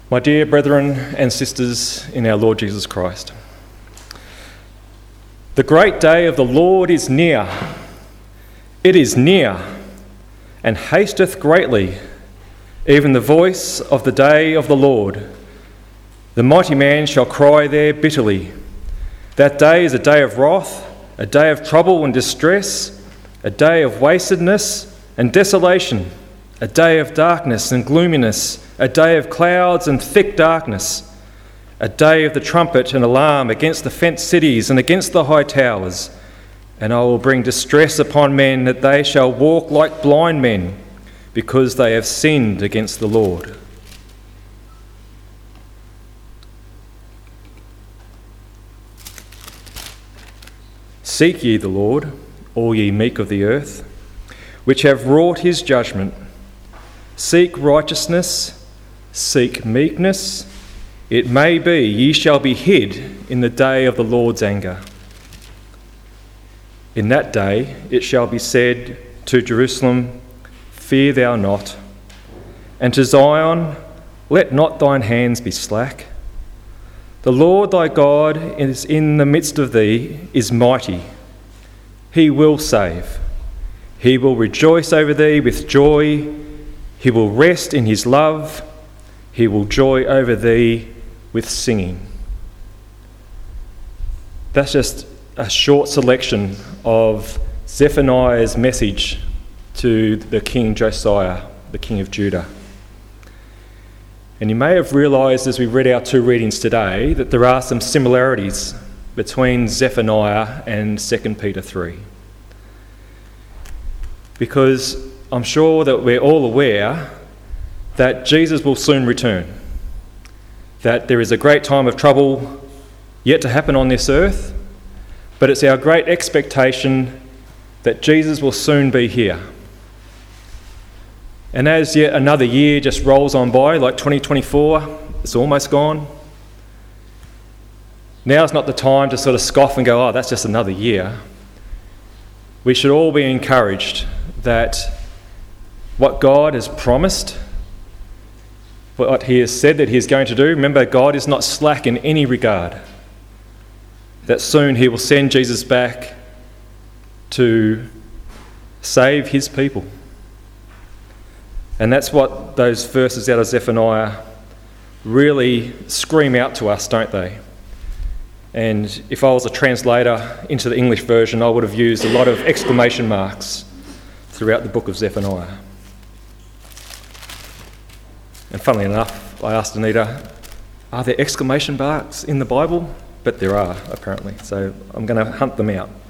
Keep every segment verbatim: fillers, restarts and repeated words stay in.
My dear brethren and sisters in our Lord Jesus Christ, the great day of the Lord is near. It is near, and hasteth greatly, even the voice of the day of the Lord. The mighty man shall cry there bitterly. That day is a day of wrath, a day of trouble and distress, a day of wastedness and desolation, a day of darkness and gloominess, a day of clouds and thick darkness, a day of the trumpet and alarm against the fenced cities and against the high towers. And I will bring distress upon men, that they shall walk like blind men, because they have sinned against the Lord. Seek ye the Lord, all ye meek of the earth, which have wrought his judgment. Seek righteousness, seek meekness. It may be ye shall be hid in the day of the Lord's anger. In that day it shall be said to Jerusalem, Fear thou not, and to Zion, let not thine hands be slack. The Lord thy God is in the midst of thee, is mighty. He will save. He will rejoice over thee with joy. He will rest in his love. He will joy over thee with singing. That's just a short selection of Zephaniah's message to the King Josiah, the King of Judah. And you may have realised as we read our two readings today that there are some similarities between Zephaniah and Second Peter three. Because I'm sure that we're all aware that Jesus will soon return, that there is a great time of trouble yet to happen on this earth, but it's our great expectation that Jesus will soon be here. And as yet another year just rolls on by, like twenty twenty-four, it's almost gone. Now's not the time to sort of scoff and go, oh, that's just another year. We should all be encouraged that what God has promised, what he has said that he is going to do, remember, God is not slack in any regard, that soon he will send Jesus back to save his people. And that's what those verses out of Zephaniah really scream out to us, don't they? And if I was a translator into the English version, I would have used a lot of exclamation marks throughout the book of Zephaniah. And funnily enough, I asked Anita, are there exclamation marks in the Bible? But there are, apparently, so I'm going to hunt them out.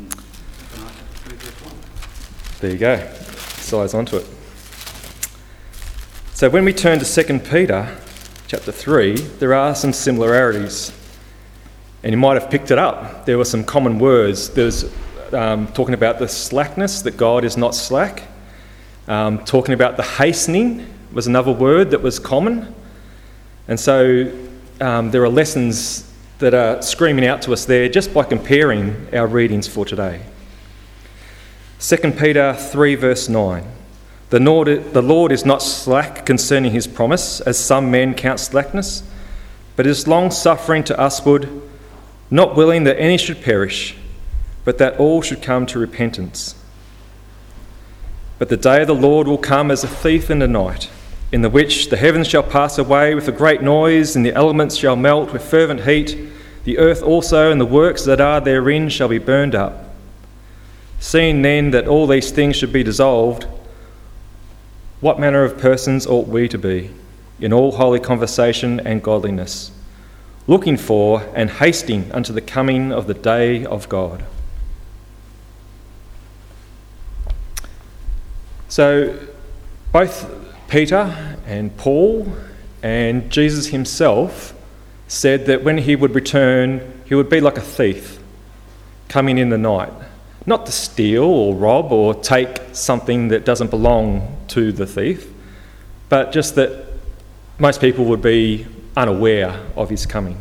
There you go, size onto it. So when we turn to Second Peter chapter three, there are some similarities. And you might have picked it up. There were some common words. There's um, talking about the slackness, that God is not slack. Um, talking about the hastening was another word that was common. And so um, there are lessons that are screaming out to us there just by comparing our readings for today. Second Peter three verse nine. The Lord, the Lord is not slack concerning his promise, as some men count slackness, but is long-suffering to usward, not willing that any should perish, but that all should come to repentance. But the day of the Lord will come as a thief in the night, in the which the heavens shall pass away with a great noise, and the elements shall melt with fervent heat. The earth also and the works that are therein shall be burned up. Seeing then that all these things should be dissolved, what manner of persons ought we to be, in all holy conversation and godliness, looking for and hasting unto the coming of the day of God? So both Peter and Paul and Jesus himself said that when he would return, he would be like a thief coming in the night. Not to steal or rob or take something that doesn't belong to the thief, but just that most people would be unaware of his coming.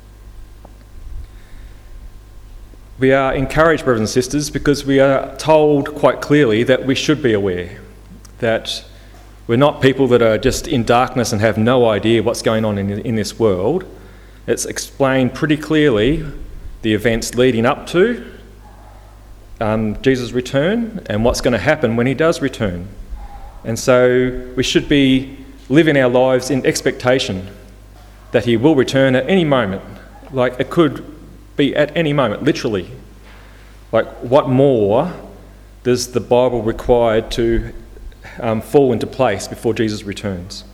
We are encouraged, brothers and sisters, because we are told quite clearly that we should be aware, that We're not people that are just in darkness and have no idea what's going on in, in this world. It's explained pretty clearly the events leading up to um, Jesus' return and what's going to happen when he does return. And so we should be living our lives in expectation that he will return at any moment. Like, it could be at any moment, literally. Like, what more does the Bible require to um, fall into place before Jesus returns?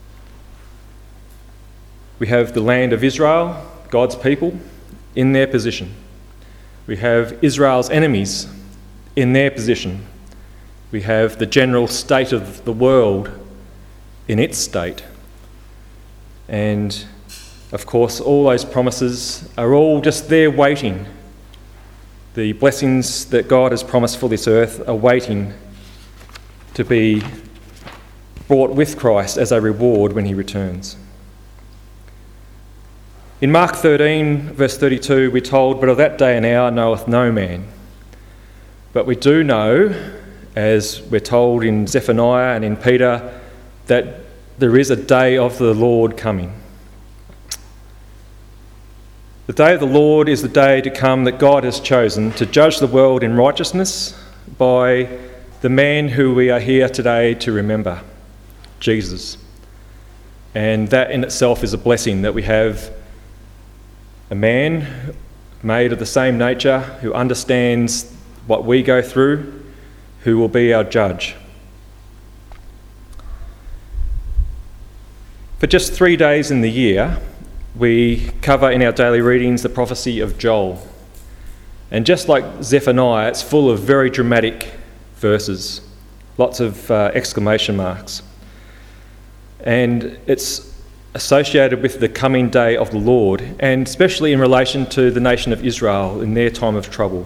We have the land of Israel, God's people, in their position. We have Israel's enemies in their position. We have the general state of the world in its state. And, of course, all those promises are all just there waiting. The blessings that God has promised for this earth are waiting to be brought with Christ as a reward when he returns. In Mark thirteen, verse thirty-two, we're told, "But of that day and hour knoweth no man." But we do know, as we're told in Zephaniah and in Peter, that there is a day of the Lord coming. The day of the Lord is the day to come that God has chosen to judge the world in righteousness by the man who we are here today to remember, Jesus. And that in itself is a blessing, that we have a man made of the same nature who understands what we go through, who will be our judge. For just three days in the year, we cover in our daily readings the prophecy of Joel. And just like Zephaniah, it's full of very dramatic verses, lots of uh, exclamation marks. And it's associated with the coming day of the Lord, and especially in relation to the nation of Israel in their time of trouble.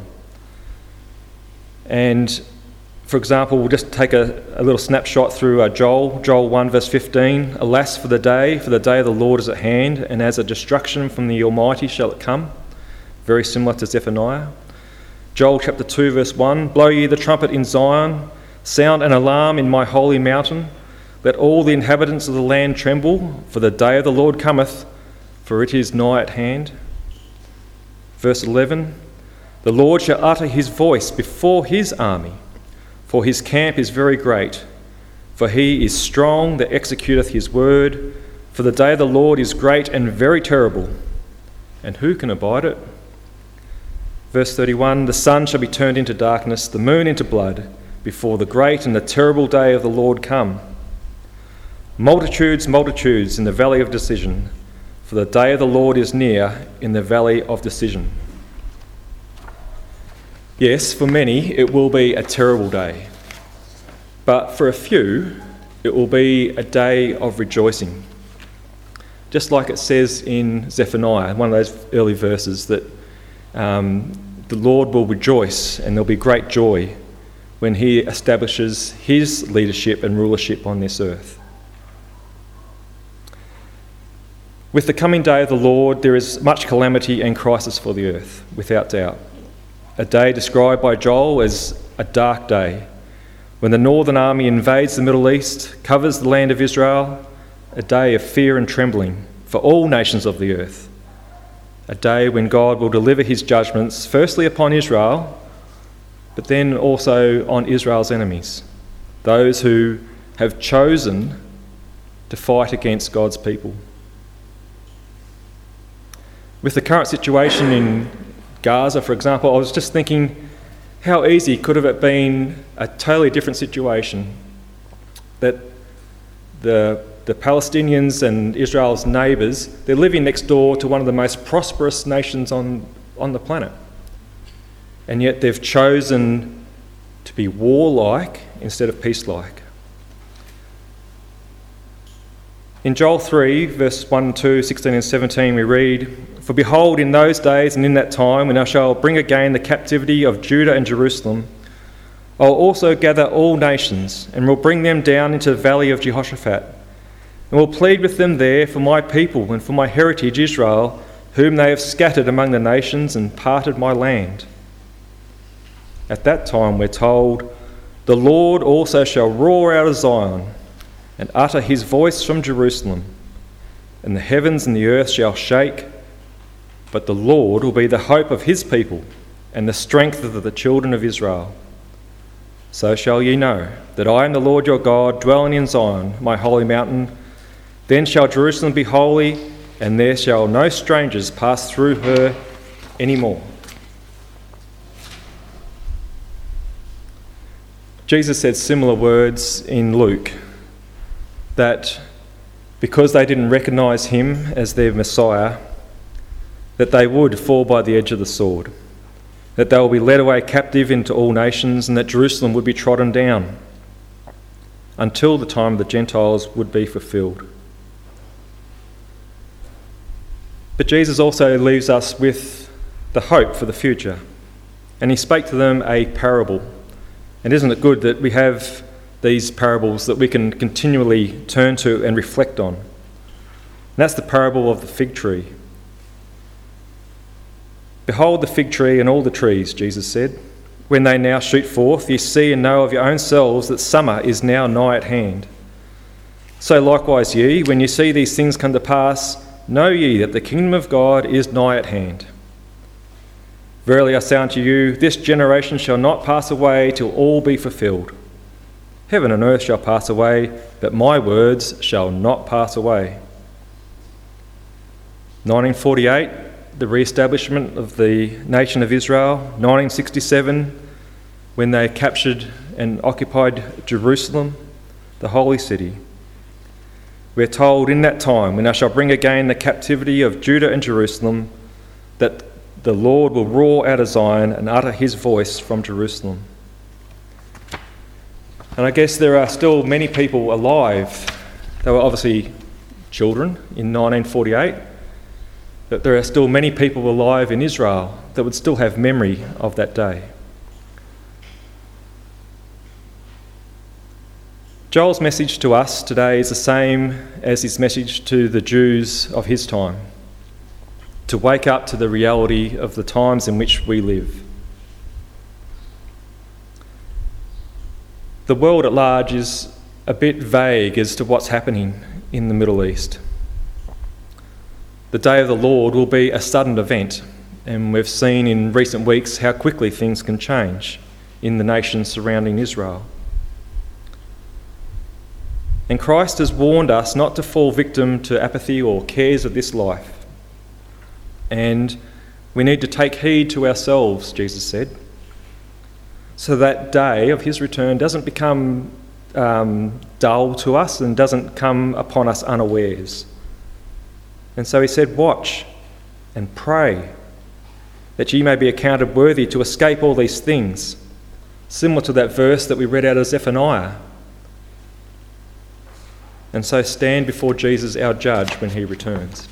And for example, we'll just take a, a little snapshot through uh, Joel, Joel one verse fifteen. "Alas for the day, for the day of the Lord is at hand, and as a destruction from the Almighty shall it come." Very similar to Zephaniah. Joel chapter two verse one, "Blow ye the trumpet in Zion, sound an alarm in my holy mountain. Let all the inhabitants of the land tremble, for the day of the Lord cometh, for it is nigh at hand." Verse eleven, "The Lord shall utter his voice before his army, for his camp is very great. For he is strong that executeth his word. For the day of the Lord is great and very terrible, and who can abide it?" Verse thirty-one, "The sun shall be turned into darkness, the moon into blood, before the great and the terrible day of the Lord come. Multitudes, multitudes in the valley of decision, for the day of the Lord is near in the valley of decision." Yes, for many it will be a terrible day, but for a few it will be a day of rejoicing. Just like it says in Zephaniah, one of those early verses, that um, the Lord will rejoice and there'll be great joy when he establishes his leadership and rulership on this earth. With the coming day of the Lord, there is much calamity and crisis for the earth, without doubt. A day described by Joel as a dark day, when the northern army invades the Middle East, covers the land of Israel, a day of fear and trembling for all nations of the earth. A day when God will deliver his judgments, firstly upon Israel, but then also on Israel's enemies, those who have chosen to fight against God's people. With the current situation in Gaza, for example, I was just thinking, how easy could have it been a totally different situation, that the the Palestinians and Israel's neighbours, they're living next door to one of the most prosperous nations on, on the planet. And yet they've chosen to be warlike instead of peace-like. In Joel three, verse one, two, sixteen and seventeen, we read, "For behold, in those days and in that time, when I shall bring again the captivity of Judah and Jerusalem, I will also gather all nations, and will bring them down into the valley of Jehoshaphat, and will plead with them there for my people and for my heritage Israel, whom they have scattered among the nations and parted my land. At that time we're told, the Lord also shall roar out of Zion, and utter his voice from Jerusalem, and the heavens and the earth shall shake, but the Lord will be the hope of his people and the strength of the children of Israel. So shall ye know that I am the Lord your God, dwelling in Zion, my holy mountain. Then shall Jerusalem be holy, and there shall no strangers pass through her any more. Jesus said similar words in Luke, that because they didn't recognise him as their Messiah, that they would fall by the edge of the sword, that they will be led away captive into all nations, and that Jerusalem would be trodden down until the time of the Gentiles would be fulfilled. But Jesus also leaves us with the hope for the future, and he spake to them a parable. And isn't it good that we have these parables that we can continually turn to and reflect on? And that's the parable of the fig tree. Behold the fig tree and all the trees, Jesus said. When they now shoot forth, ye see and know of your own selves that summer is now nigh at hand. So likewise ye, when ye see these things come to pass, know ye that the kingdom of God is nigh at hand. Verily I say unto you, this generation shall not pass away till all be fulfilled. Heaven and earth shall pass away, but my words shall not pass away. nineteen forty-eight, the re-establishment of the nation of Israel. nineteen sixty-seven, when they captured and occupied Jerusalem, the holy city. We're told in that time, when I shall bring again the captivity of Judah and Jerusalem, that the Lord will roar out of Zion and utter his voice from Jerusalem. And I guess there are still many people alive. They were obviously children in nineteen forty-eight, but there are still many people alive in Israel that would still have memory of that day. Joel's message to us today is the same as his message to the Jews of his time: to wake up to the reality of the times in which we live. The world at large is a bit vague as to what's happening in the Middle East. The day of the Lord will be a sudden event, and we've seen in recent weeks how quickly things can change in the nations surrounding Israel. And Christ has warned us not to fall victim to apathy or cares of this life. And we need to take heed to ourselves, Jesus said, so that day of his return doesn't become um, dull to us and doesn't come upon us unawares. And so he said, watch and pray, that ye may be accounted worthy to escape all these things, similar to that verse that we read out of Zephaniah. And so stand before Jesus, our judge, when he returns.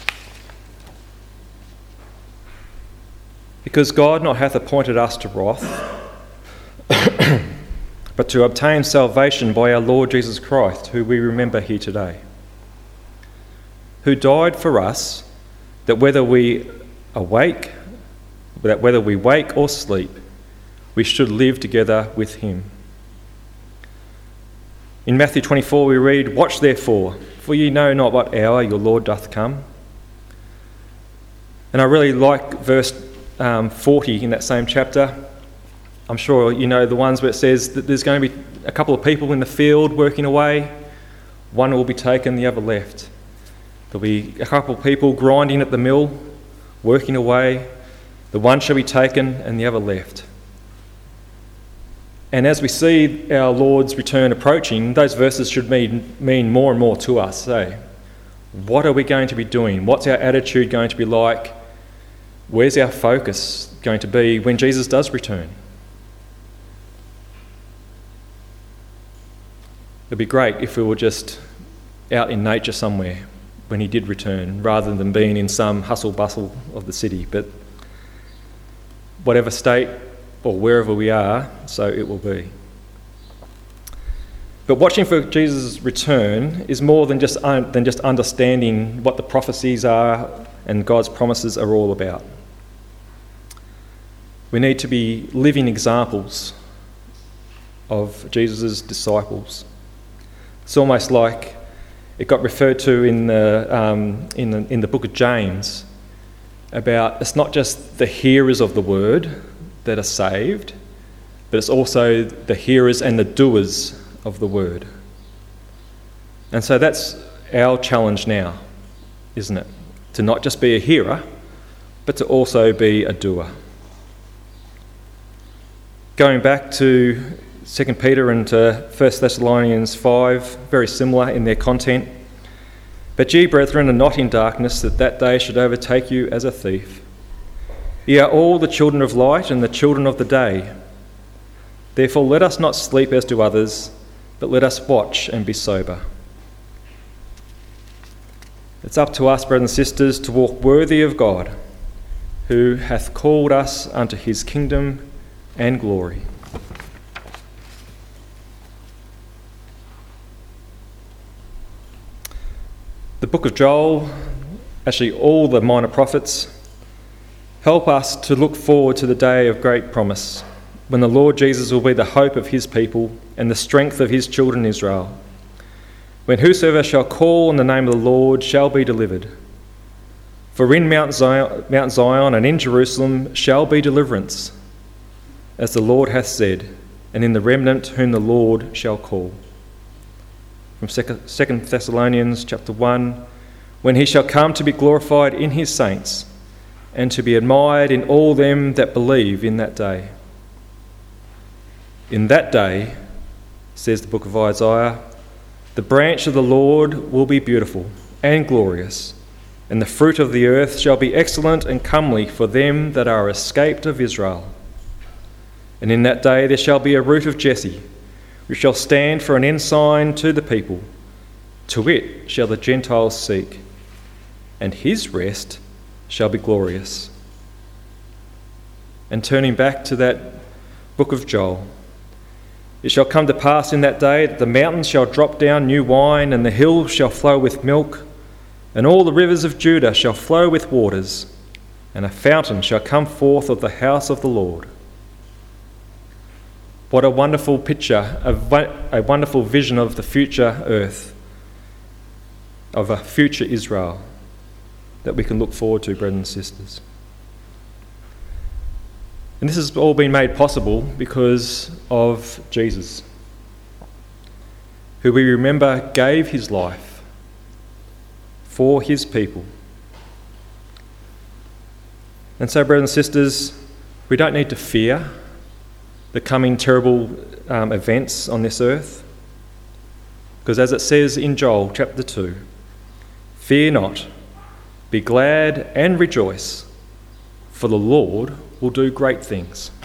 Because God not hath appointed us to wrath, but to obtain salvation by our Lord Jesus Christ, who we remember here today, who died for us, that whether we awake, that whether we wake or sleep, we should live together with him. In Matthew twenty-four we read, watch therefore, for ye know not what hour your Lord doth come. And I really like verse um, forty in that same chapter. I'm sure you know the ones where it says that there's going to be a couple of people in the field working away. One will be taken, the other left. There'll be a couple of people grinding at the mill, working away. The one shall be taken and the other left. And as we see our Lord's return approaching, those verses should mean, mean more and more to us. So, what are we going to be doing? What's our attitude going to be like? Where's our focus going to be when Jesus does return? It'd be great if we were just out in nature somewhere when he did return, rather than being in some hustle bustle of the city. But whatever state or wherever we are, so it will be. But watching for Jesus' return is more than just un- than just understanding what the prophecies are and God's promises are all about. We need to be living examples of Jesus' disciples. It's almost like it got referred to in the, um, in the, in the book of James about it's not just the hearers of the word that are saved, but it's also the hearers and the doers of the word. And so that's our challenge now, isn't it? To not just be a hearer, but to also be a doer. Going back to Second Peter and to First Thessalonians five, very similar in their content. But ye, brethren, are not in darkness, that that day should overtake you as a thief. Ye are all the children of light and the children of the day. Therefore let us not sleep as do others, but let us watch and be sober. It's up to us, brothers and sisters, to walk worthy of God, who hath called us unto his kingdom and glory. The book of Joel, actually all the minor prophets, help us to look forward to the day of great promise, when the Lord Jesus will be the hope of his people and the strength of his children Israel. When whosoever shall call on the name of the Lord shall be delivered. For in Mount Zion, Mount Zion and in Jerusalem shall be deliverance, as the Lord hath said, and in the remnant whom the Lord shall call. From Second Thessalonians chapter one, when he shall come to be glorified in his saints, and to be admired in all them that believe in that day. In that day, says the book of Isaiah, the branch of the Lord will be beautiful and glorious, and the fruit of the earth shall be excellent and comely for them that are escaped of Israel. And in that day there shall be a root of Jesse, which shall stand for an ensign to the people. To it shall the Gentiles seek, and his rest shall be glorious. And turning back to that book of Joel, it shall come to pass in that day that the mountains shall drop down new wine, and the hills shall flow with milk, and all the rivers of Judah shall flow with waters, and a fountain shall come forth of the house of the Lord. What a wonderful picture, a wonderful vision of the future earth, of a future Israel that we can look forward to, brothers and sisters. And this has all been made possible because of Jesus, who we remember gave his life for his people. And so, brothers and sisters, we don't need to fear the coming terrible um, events on this earth, because as it says in Joel chapter two, fear not, be glad and rejoice, for the Lord will do great things.